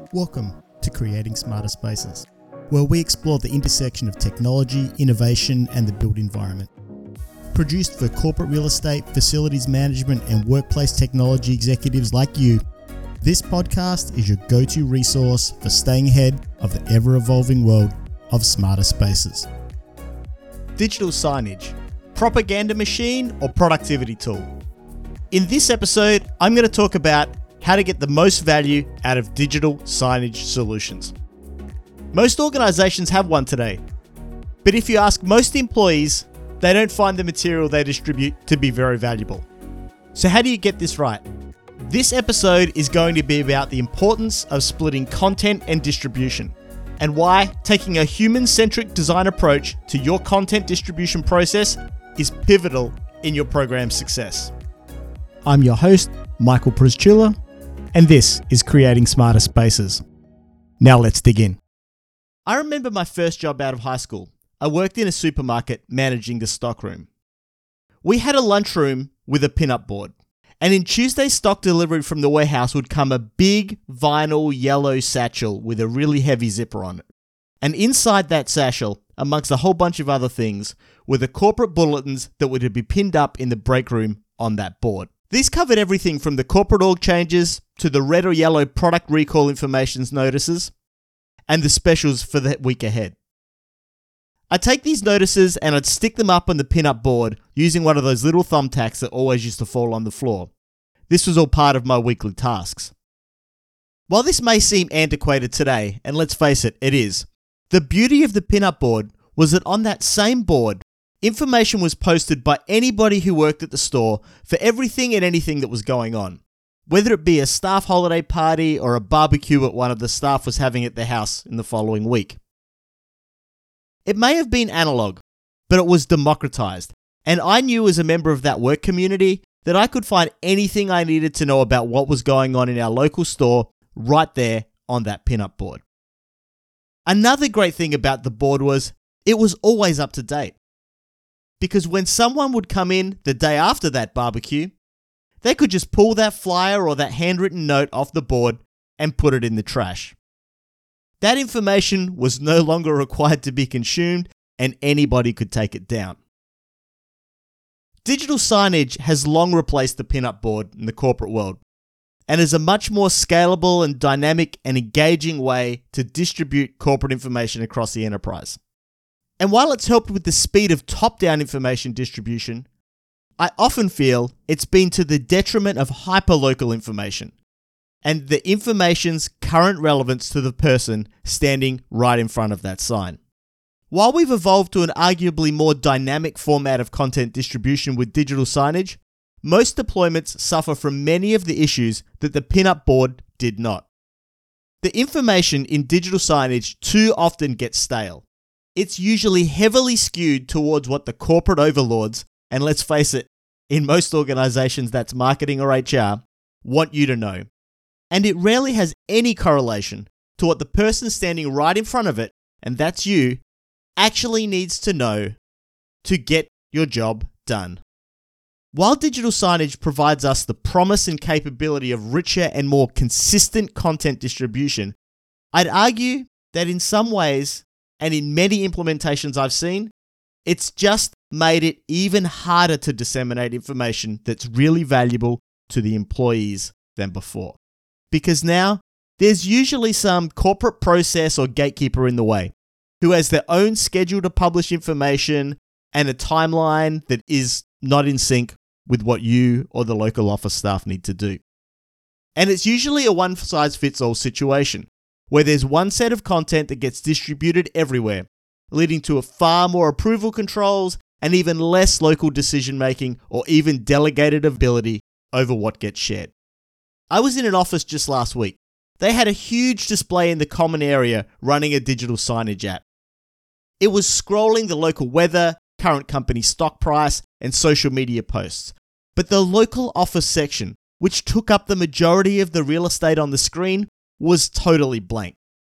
Welcome to Creating Smarter Spaces, where we explore the intersection of technology, innovation, and the built environment. Produced for corporate real estate, facilities management, and workplace technology executives like you, this podcast is your go-to resource for staying ahead of the ever-evolving world of smarter spaces. Digital signage, propaganda machine, or productivity tool? In this episode, I'm going to talk about how to get the most value out of digital signage solutions. Most organizations have one today, but if you ask most employees, they don't find the material they distribute to be very valuable. So how do you get this right? This episode is going to be about the importance of splitting content and distribution, and why taking a human-centric design approach to your content distribution process is pivotal in your program's success. I'm your host, Michael Przytula, and this is Creating Smarter Spaces. Now let's dig in. I remember my first job out of high school. I worked in a supermarket managing the stockroom. We had a lunchroom with a pin-up board, and in Tuesday's stock delivery from the warehouse would come a big vinyl yellow satchel with a really heavy zipper on it. And inside that satchel, amongst a whole bunch of other things, were the corporate bulletins that would be pinned up in the break room on that board. These covered everything from the corporate org changes to the red or yellow product recall information notices and the specials for the week ahead. I'd take these notices and I'd stick them up on the pin-up board using one of those little thumbtacks that always used to fall on the floor. This was all part of my weekly tasks. While this may seem antiquated today, and let's face it, it is, the beauty of the pin-up board was that on that same board, information was posted by anybody who worked at the store for everything and anything that was going on, whether it be a staff holiday party or a barbecue that one of the staff was having at their house in the following week. It may have been analog, but it was democratized, and I knew as a member of that work community that I could find anything I needed to know about what was going on in our local store right there on that pin-up board. Another great thing about the board was it was always up to date. Because when someone would come in the day after that barbecue, they could just pull that flyer or that handwritten note off the board and put it in the trash. That information was no longer required to be consumed, and anybody could take it down. Digital signage has long replaced the pin-up board in the corporate world, and is a much more scalable and dynamic and engaging way to distribute corporate information across the enterprise. And while it's helped with the speed of top-down information distribution, I often feel it's been to the detriment of hyperlocal information and the information's current relevance to the person standing right in front of that sign. While we've evolved to an arguably more dynamic format of content distribution with digital signage, most deployments suffer from many of the issues that the pin-up board did not. The information in digital signage too often gets stale. It's usually heavily skewed towards what the corporate overlords, and let's face it, in most organizations that's marketing or HR, want you to know. And it rarely has any correlation to what the person standing right in front of it, and that's you, actually needs to know to get your job done. While digital signage provides us the promise and capability of richer and more consistent content distribution, I'd argue that in some ways, and in many implementations I've seen, it's just made it even harder to disseminate information that's really valuable to the employees than before. Because now, there's usually some corporate process or gatekeeper in the way, who has their own schedule to publish information and a timeline that is not in sync with what you or the local office staff need to do. And it's usually a one-size-fits-all situation, where there's one set of content that gets distributed everywhere, leading to a far more approval controls and even less local decision-making or even delegated ability over what gets shared. I was in an office just last week. They had a huge display in the common area running a digital signage app. It was scrolling the local weather, current company stock price, and social media posts. But the local office section, which took up the majority of the real estate on the screen, was totally blank.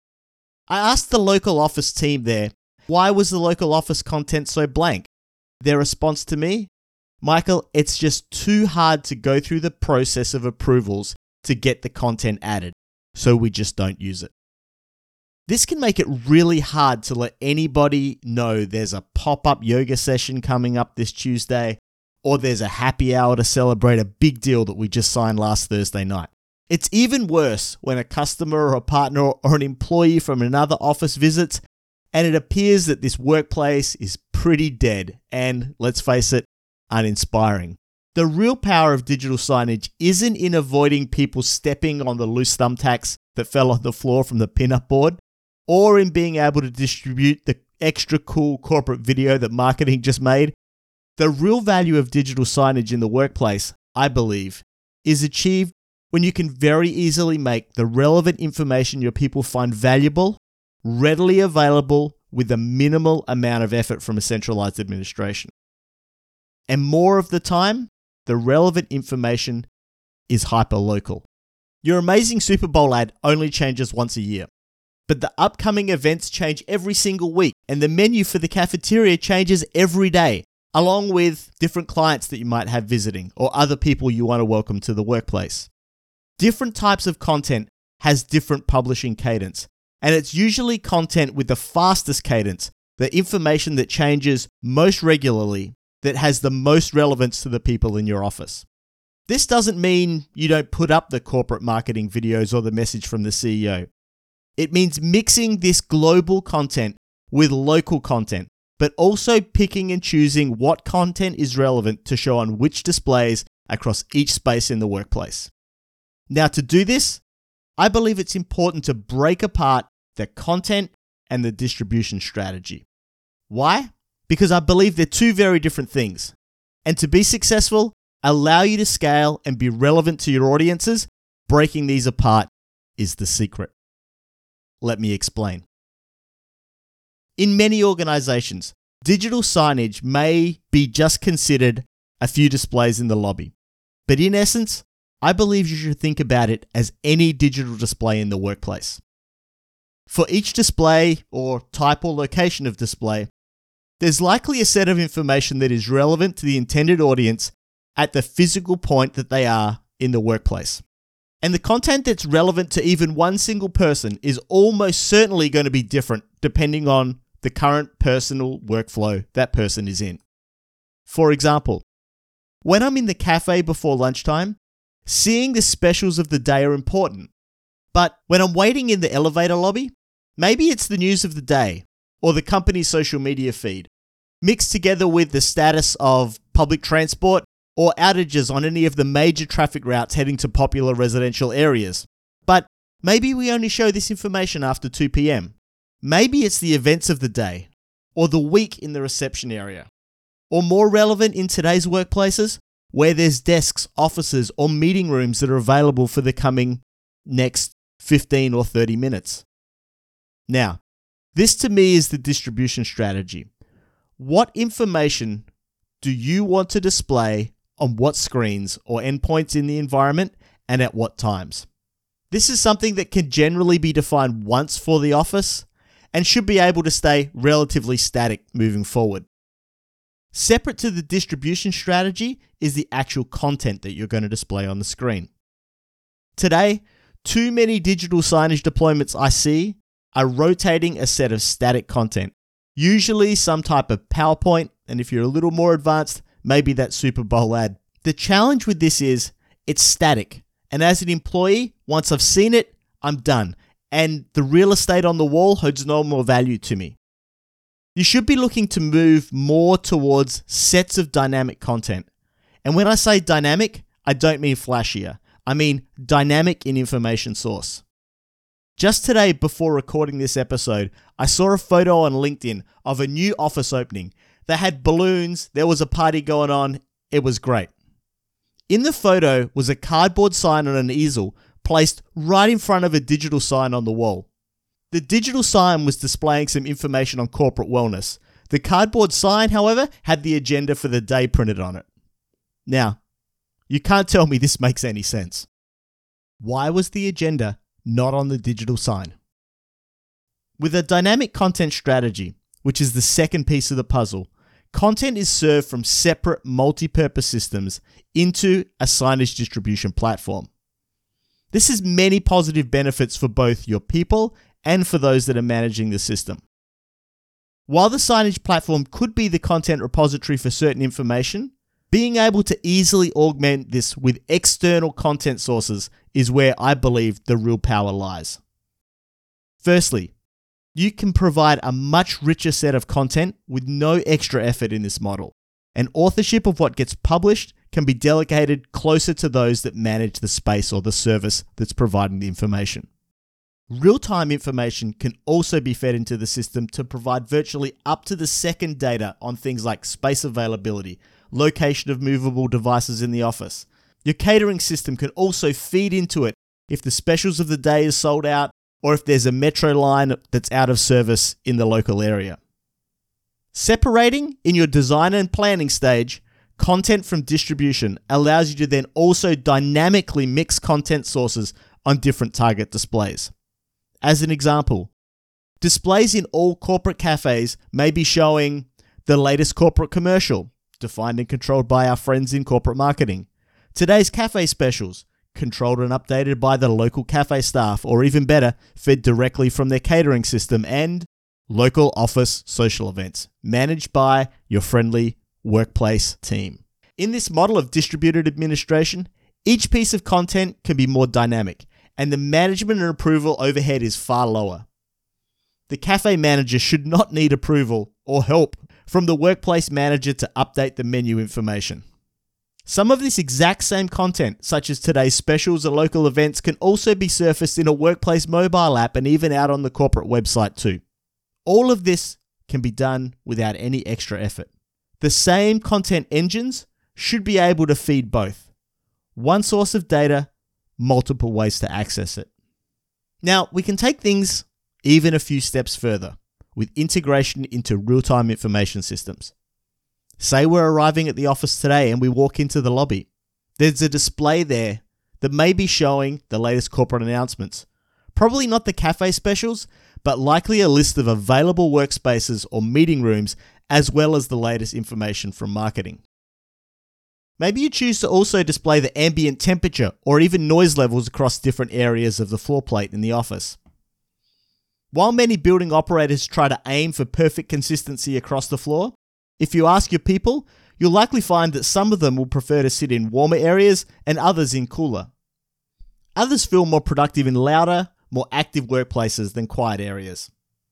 I asked the local office team there, why was the local office content so blank? Their response to me, Michael, it's just too hard to go through the process of approvals to get the content added. so we just don't use it. This can make it really hard to let anybody know there's a pop-up yoga session coming up this Tuesday, or there's a happy hour to celebrate a big deal that we just signed last Thursday night. It's even worse when a customer or a partner or an employee from another office visits and it appears that this workplace is pretty dead and, let's face it, uninspiring. The real power of digital signage isn't in avoiding people stepping on the loose thumbtacks that fell on the floor from the pinup board, or in being able to distribute the extra cool corporate video that marketing just made. The real value of digital signage in the workplace, I believe, is achieved when you can very easily make the relevant information your people find valuable, readily available with a minimal amount of effort from a centralized administration. And more of the time, the relevant information is hyper-local. Your amazing Super Bowl ad only changes once a year, but the upcoming events change every single week, and the menu for the cafeteria changes every day, along with different clients that you might have visiting or other people you want to welcome to the workplace. Different types of content has different publishing cadence, and it's usually content with the fastest cadence, the information that changes most regularly, that has the most relevance to the people in your office. This doesn't mean you don't put up the corporate marketing videos or the message from the CEO. It means mixing this global content with local content, but also picking and choosing what content is relevant to show on which displays across each space in the workplace. Now, to do this, I believe it's important to break apart the content and the distribution strategy. Why? Because I believe they're two very different things. And to be successful, allow you to scale and be relevant to your audiences, breaking these apart is the secret. Let me explain. In many organizations, digital signage may be just considered a few displays in the lobby. But in essence, I believe you should think about it as any digital display in the workplace. For each display or type or location of display, there's likely a set of information that is relevant to the intended audience at the physical point that they are in the workplace. And the content that's relevant to even one single person is almost certainly going to be different depending on the current personal workflow that person is in. For example, when I'm in the cafe before lunchtime, seeing the specials of the day are important. But when I'm waiting in the elevator lobby, maybe it's the news of the day or the company's social media feed, mixed together with the status of public transport or outages on any of the major traffic routes heading to popular residential areas. But maybe we only show this information after 2 p.m. Maybe it's the events of the day or the week in the reception area. Or more relevant in today's workplaces, where there's desks, offices, or meeting rooms that are available for the coming next 15 or 30 minutes. Now, this to me is the distribution strategy. What information do you want to display on what screens or endpoints in the environment and at what times? This is something that can generally be defined once for the office and should be able to stay relatively static moving forward. Separate to the distribution strategy is the actual content that you're going to display on the screen. Today, too many digital signage deployments I see are rotating a set of static content, usually some type of PowerPoint, and if you're a little more advanced, maybe that Super Bowl ad. The challenge with this is it's static, and as an employee, once I've seen it, I'm done, and the real estate on the wall holds no more value to me. You should be looking to move more towards sets of dynamic content. And when I say dynamic, I don't mean flashier. I mean dynamic in information source. Just today, before recording this episode, I saw a photo on LinkedIn of a new office opening. They had balloons, there was a party going on, it was great. In the photo was a cardboard sign on an easel placed right in front of a digital sign on the wall. The digital sign was displaying some information on corporate wellness. The cardboard sign, however, had the agenda for the day printed on it. Now, you can't tell me this makes any sense. Why was the agenda not on the digital sign? With a dynamic content strategy, which is the second piece of the puzzle, content is served from separate multi-purpose systems into a signage distribution platform. This has many positive benefits for both your people and for those that are managing the system. While the signage platform could be the content repository for certain information, being able to easily augment this with external content sources is where I believe the real power lies. Firstly, you can provide a much richer set of content with no extra effort in this model, and authorship of what gets published can be delegated closer to those that manage the space or the service that's providing the information. Real-time information can also be fed into the system to provide virtually up-to-the-second data on things like space availability, location of movable devices in the office. Your catering system can also feed into it if the specials of the day is sold out or if there's a metro line that's out of service in the local area. Separating in your design and planning stage content from distribution allows you to then also dynamically mix content sources on different target displays. As an example, displays in all corporate cafes may be showing the latest corporate commercial, defined and controlled by our friends in corporate marketing, today's cafe specials, controlled and updated by the local cafe staff, or even better, fed directly from their catering system, and local office social events, managed by your friendly workplace team. In this model of distributed administration, each piece of content can be more dynamic, and the management and approval overhead is far lower. The cafe manager should not need approval or help from the workplace manager to update the menu information. Some of this exact same content, such as today's specials or local events, can also be surfaced in a workplace mobile app and even out on the corporate website too. All of this can be done without any extra effort. The same content engines should be able to feed both. One source of data, multiple ways to access it. Now, we can take things even a few steps further with integration into real-time information systems. Say we're arriving at the office today and we walk into the lobby. There's a display there that may be showing the latest corporate announcements. Probably not the cafe specials, but likely a list of available workspaces or meeting rooms, as well as the latest information from marketing. Maybe you choose to also display the ambient temperature or even noise levels across different areas of the floor plate in the office. While many building operators try to aim for perfect consistency across the floor, if you ask your people, you'll likely find that some of them will prefer to sit in warmer areas and others in cooler. Others feel more productive in louder, more active workplaces than quiet areas.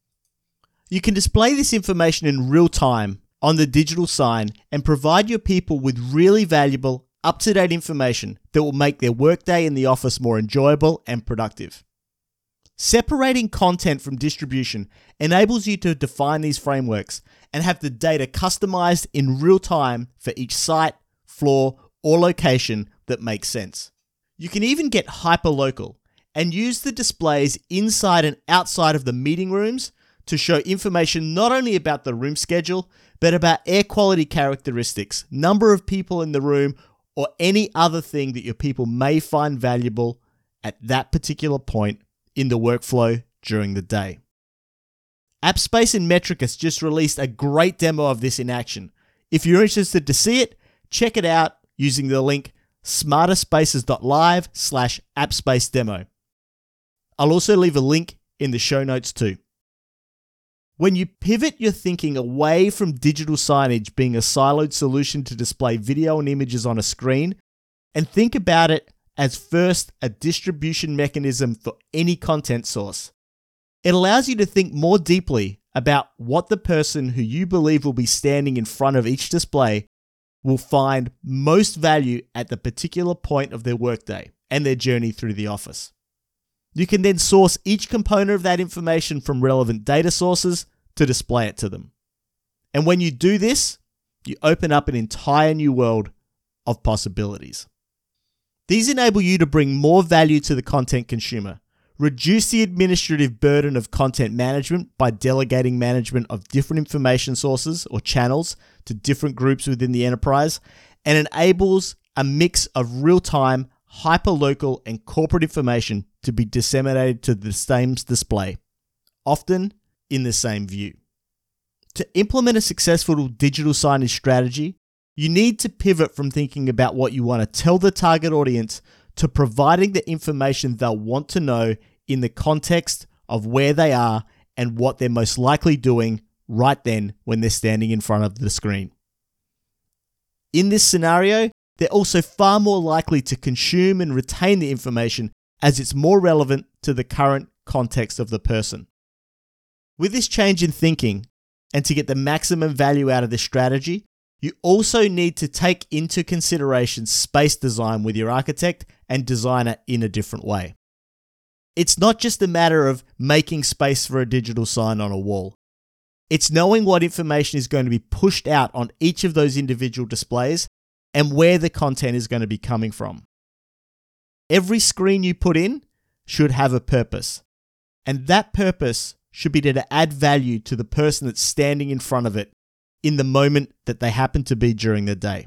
You can display this information in real time on the digital sign and provide your people with really valuable, up-to-date information that will make their workday in the office more enjoyable and productive. Separating content from distribution enables you to define these frameworks and have the data customized in real time for each site, floor, or location that makes sense. You can even get hyper-local and use the displays inside and outside of the meeting rooms to show information not only about the room schedule, but about air quality characteristics, number of people in the room, or any other thing that your people may find valuable at that particular point in the workflow during the day. AppSpace and Metricus just released a great demo of this in action. If you're interested to see it, check it out using the link smarterspaces.live/appspacedemo. I'll also leave a link in the show notes too. When you pivot your thinking away from digital signage being a siloed solution to display video and images on a screen, and think about it as first a distribution mechanism for any content source, it allows you to think more deeply about what the person who you believe will be standing in front of each display will find most value at the particular point of their workday and their journey through the office. You can then source each component of that information from relevant data sources to display it to them. And when you do this, you open up an entire new world of possibilities. These enable you to bring more value to the content consumer, reduce the administrative burden of content management by delegating management of different information sources or channels to different groups within the enterprise, and enables a mix of real-time, hyper-local, and corporate information to be disseminated to the same display, often in the same view. To implement a successful digital signage strategy, you need to pivot from thinking about what you want to tell the target audience to providing the information they'll want to know in the context of where they are and what they're most likely doing right then when they're standing in front of the screen. In this scenario, they're also far more likely to consume and retain the information as it's more relevant to the current context of the person. With this change in thinking, and to get the maximum value out of this strategy, you also need to take into consideration space design with your architect and designer in a different way. It's not just a matter of making space for a digital sign on a wall. It's knowing what information is going to be pushed out on each of those individual displays and where the content is going to be coming from. Every screen you put in should have a purpose, and that purpose should be to add value to the person that's standing in front of it in the moment that they happen to be during the day.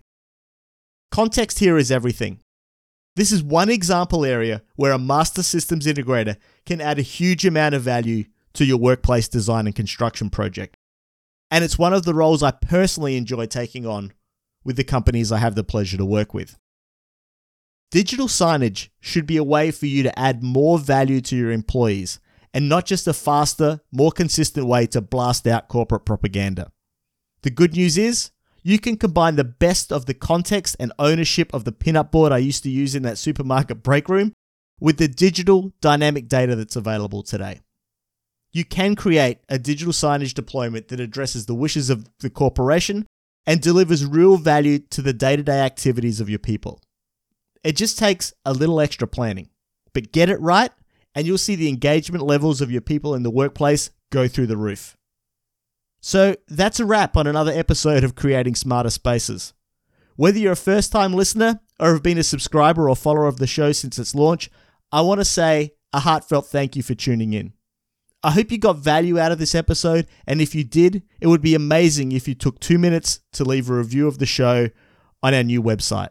Context here is everything. This is one example area where a master systems integrator can add a huge amount of value to your workplace design and construction project. And it's one of the roles I personally enjoy taking on with the companies I have the pleasure to work with. Digital signage should be a way for you to add more value to your employees and not just a faster, more consistent way to blast out corporate propaganda. The good news is, you can combine the best of the context and ownership of the pinup board I used to use in that supermarket break room with the digital dynamic data that's available today. You can create a digital signage deployment that addresses the wishes of the corporation and delivers real value to the day-to-day activities of your people. It just takes a little extra planning, but get it right and you'll see the engagement levels of your people in the workplace go through the roof. So that's a wrap on another episode of Creating Smarter Spaces. Whether you're a first-time listener or have been a subscriber or follower of the show since its launch, I want to say a heartfelt thank you for tuning in. I hope you got value out of this episode, and if you did, it would be amazing if you took 2 minutes to leave a review of the show on our new website,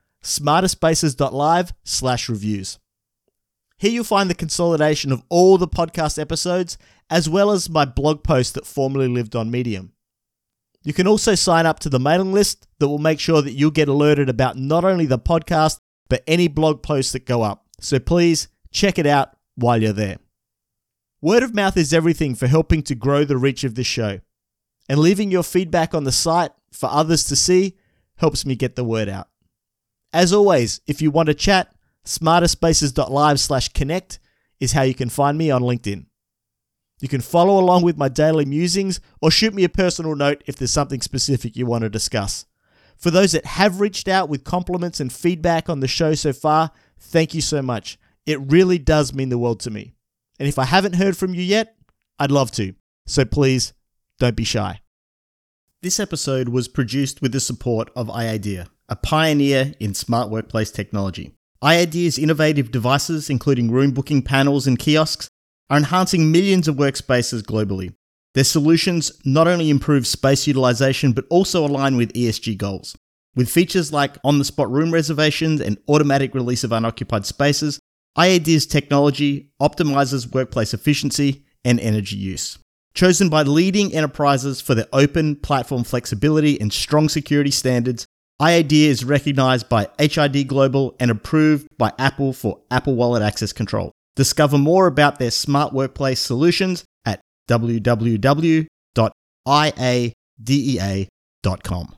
smarterspaces.live/reviews. Here you'll find the consolidation of all the podcast episodes, as well as my blog post that formerly lived on Medium. You can also sign up to the mailing list that will make sure that you'll get alerted about not only the podcast, but any blog posts that go up. So please check it out while you're there. Word of mouth is everything for helping to grow the reach of this show. And leaving your feedback on the site for others to see helps me get the word out. As always, if you want to chat, smarterspaces.live/connect is how you can find me on LinkedIn. You can follow along with my daily musings or shoot me a personal note if there's something specific you want to discuss. For those that have reached out with compliments and feedback on the show so far, thank you so much. It really does mean the world to me. And if I haven't heard from you yet, I'd love to. So please, don't be shy. This episode was produced with the support of iIdea, a pioneer in smart workplace technology. iIdea's innovative devices, including room booking panels and kiosks, are enhancing millions of workspaces globally. Their solutions not only improve space utilization, but also align with ESG goals. With features like on-the-spot room reservations and automatic release of unoccupied spaces, iIdea's technology optimizes workplace efficiency and energy use. Chosen by leading enterprises for their open platform flexibility and strong security standards, iIdea is recognized by HID Global and approved by Apple for Apple Wallet access control. Discover more about their smart workplace solutions at www.iadea.com.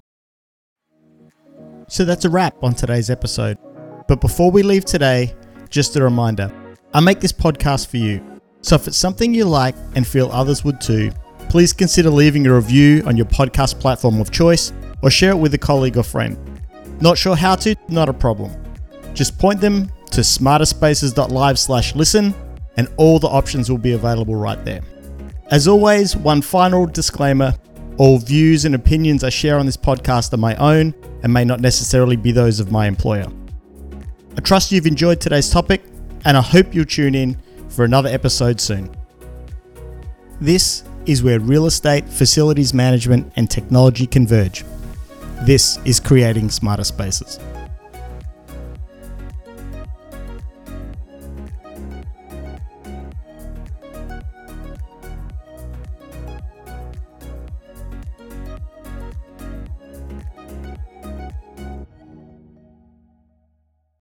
So that's a wrap on today's episode. But before we leave today, just a reminder, I make this podcast for you. So if it's something you like and feel others would too, please consider leaving a review on your podcast platform of choice or share it with a colleague or friend. Not sure how to? Not a problem. Just point them to smarterspaces.live/listen and all the options will be available right there. As always, one final disclaimer, all views and opinions I share on this podcast are my own and may not necessarily be those of my employer. I trust you've enjoyed today's topic and I hope you'll tune in for another episode soon. This is where real estate, facilities management and technology converge. This is Creating Smarter Spaces.